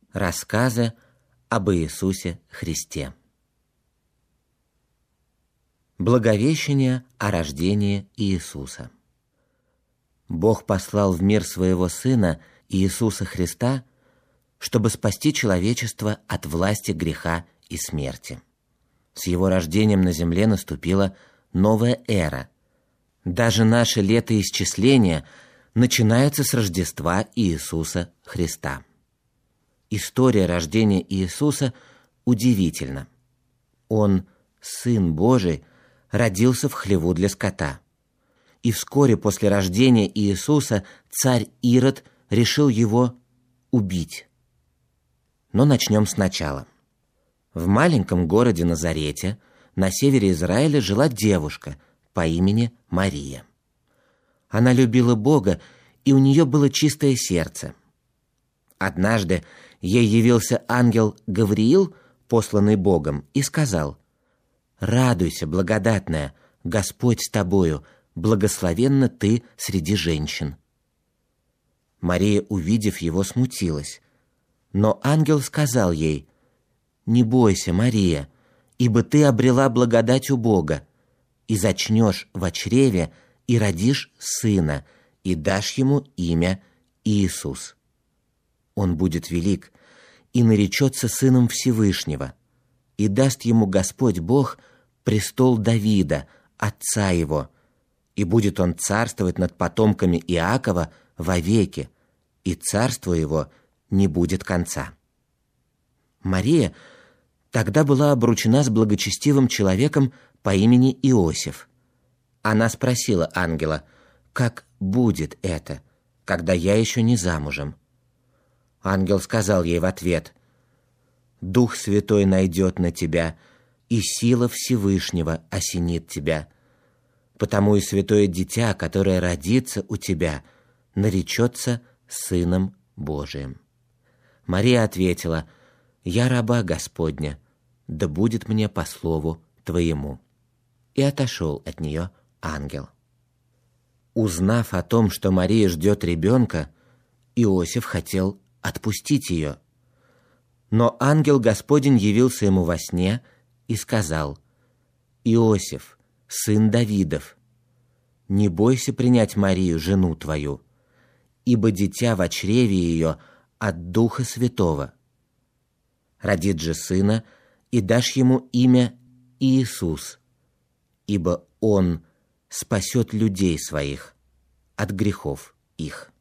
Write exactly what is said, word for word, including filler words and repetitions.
Рассказы об Иисусе Христе. Благовещение о рождении Иисуса. Бог послал в мир своего Сына Иисуса Христа, чтобы спасти человечество от власти греха и смерти. С Его рождением на земле наступила новая эра. Даже наше летоисчисление начинается с Рождества Иисуса Христа. История рождения Иисуса удивительна. Он, Сын Божий, родился в хлеву для скота. И вскоре после рождения Иисуса царь Ирод решил его убить. Но начнем сначала. В маленьком городе Назарете на севере Израиля жила девушка по имени Мария. Она любила Бога, и у нее было чистое сердце. Однажды ей явился ангел Гавриил, посланный Богом, и сказал: «Радуйся, благодатная, Господь с тобою, благословенна ты среди женщин». Мария, увидев его, смутилась. Но ангел сказал ей: «Не бойся, Мария, ибо ты обрела благодать у Бога, и зачнешь во чреве, и родишь сына, и дашь ему имя Иисус. Он будет велик и наречется сыном Всевышнего, и даст ему Господь Бог престол Давида, отца его, и будет он царствовать над потомками Иакова вовеки, и царству его не будет конца». Мария тогда была обручена с благочестивым человеком по имени Иосиф. Она спросила ангела: «Как будет это, когда я еще не замужем?» Ангел сказал ей в ответ: «Дух Святой найдет на тебя, и сила Всевышнего осенит тебя. Потому и святое дитя, которое родится у тебя, наречется Сыном Божиим». Мария ответила: «Я раба Господня, да будет мне по слову твоему». И отошел от нее ангел. Узнав о том, что Мария ждет ребенка, Иосиф хотел отпустить ее. Но ангел Господень явился ему во сне и сказал: «Иосиф, сын Давидов, не бойся принять Марию, жену твою, ибо дитя во чреве ее от Духа Святого. Родит же сына, и дашь ему имя Иисус, ибо он спасет людей своих от грехов их».